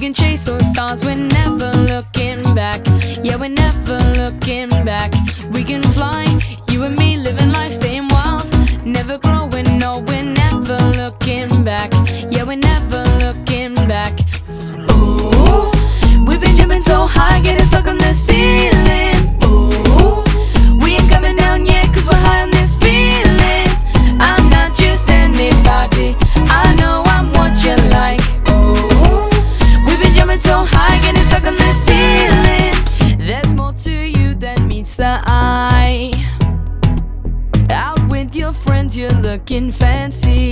can chase those stars, we're never looking back. Yeah, we're never looking back. We can fly, you and me living life, staying wild, never growing, no, we're never looking back. Yeah, we're never looking back. Ooh, we've been jumping so high, getting stuck on the ceiling. Ooh, we ain't coming down yet, cause we're high on this feeling. I'm not just anybody, I know I'm what you like. Ooh, we've been jumping so high, getting stuck on the ceiling. There's more to you than meets the eye. Out with your friends, you're looking fancy.